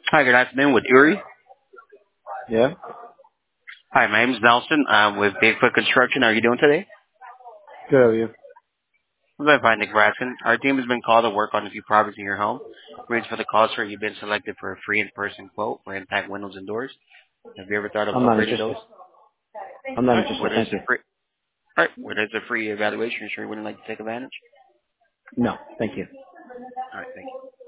Hi, good afternoon with Uri. Yeah. Hi, my name is Nelson. I'm with Bigfoot Construction. How are you doing today? Good. How are you? I'm very fine, thank you for asking. Our team has been called to work on a few projects in your home. Reason for the call, sir, you've been selected for a free in-person quote for impact windows and doors. Have you ever thought of I'm not upgrading those? interested. I'm not All right, interested. what is Thank the you. free? All right, what is the free evaluation? Sure, you wouldn't like to take advantage? No. Thank you. All right, thank you.